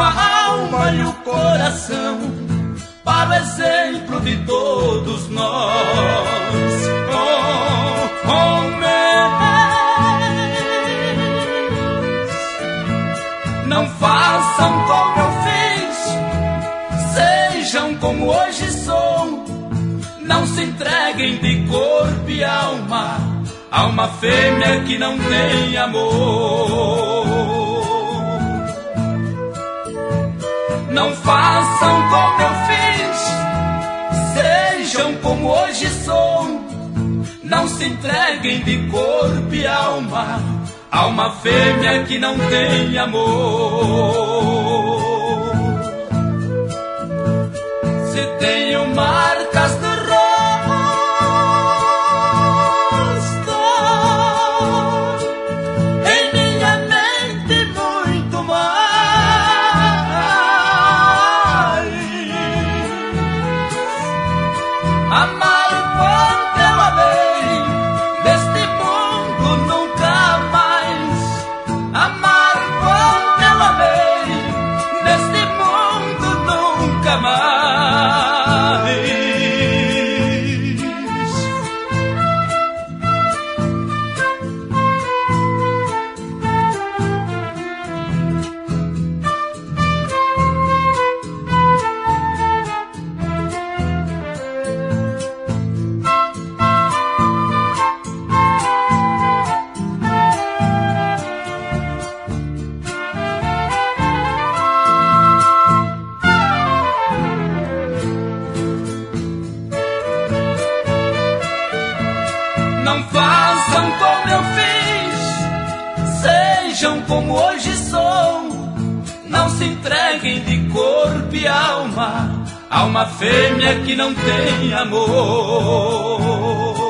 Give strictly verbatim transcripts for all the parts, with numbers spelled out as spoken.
a alma e o coração, para o exemplo de todos nós. Oh, homens, não façam como eu fiz, sejam como hoje sou. Não se entreguem de corpo e alma a uma fêmea que não tem amor. Não façam como eu fiz, sejam como hoje sou. Não se entreguem de corpo e alma a uma fêmea que não tem amor. Se tenho marcas no rosto, em minha mente muito mais, amar quanto eu amei neste mundo nunca mais. Amar quanto eu amei neste mundo nunca mais. Não façam como eu fiz, sejam como hoje sou. Não se entreguem de corpo e alma a uma fêmea que não tem amor.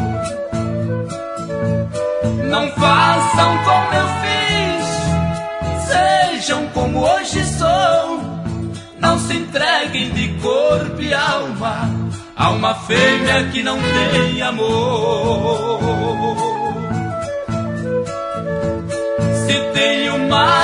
Não façam como eu fiz, sejam como hoje sou. Não se entreguem de corpo e alma a uma fêmea que não tem amor. Se tem uma